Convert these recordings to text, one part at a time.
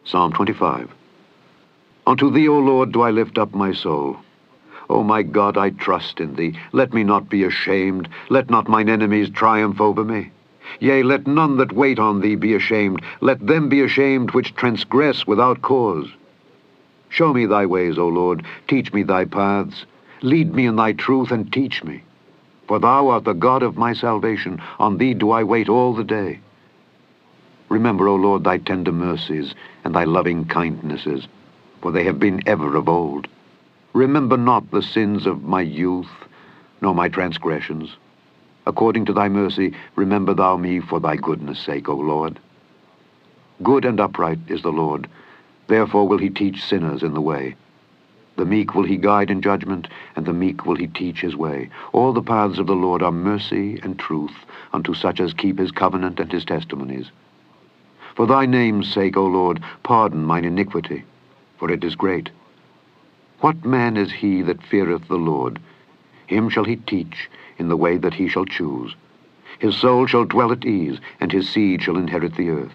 Psalm 25. Unto thee, O Lord, do I lift up my soul. O my God, I trust in thee. Let me not be ashamed. Let not mine enemies triumph over me. Yea, let none that wait on thee be ashamed. Let them be ashamed which transgress without cause. Show me thy ways, O Lord. Teach me thy paths. Lead me in thy truth, and teach me. For thou art the God of my salvation. On thee do I wait all the day. Remember, O Lord, thy tender mercies, and thy loving kindnesses, for they have been ever of old. Remember not the sins of my youth, nor my transgressions. According to thy mercy, remember thou me for thy goodness' sake, O Lord. Good and upright is the Lord. Therefore will he teach sinners in the way. The meek will he guide in judgment, and the meek will he teach his way. All the paths of the Lord are mercy and truth unto such as keep his covenant and his testimonies. For thy name's sake, O Lord, pardon mine iniquity, for it is great. What man is he that feareth the Lord? Him shall he teach in the way that he shall choose. His soul shall dwell at ease, and his seed shall inherit the earth.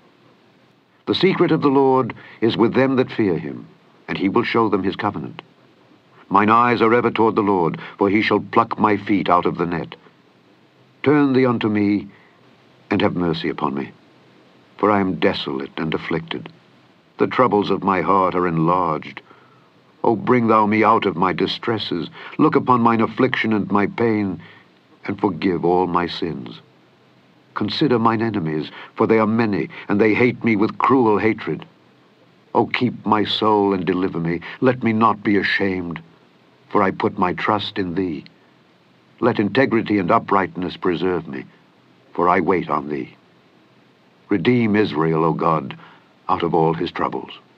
The secret of the Lord is with them that fear him, and he will show them his covenant. Mine eyes are ever toward the Lord, for he shall pluck my feet out of the net. Turn thee unto me, and have mercy upon me. For I am desolate and afflicted. The troubles of my heart are enlarged. O bring thou me out of my distresses. Look upon mine affliction and my pain, and forgive all my sins. Consider mine enemies, for they are many, and they hate me with cruel hatred. O keep my soul and deliver me. Let me not be ashamed, for I put my trust in thee. Let integrity and uprightness preserve me, for I wait on thee. Redeem Israel, O God, out of all his troubles.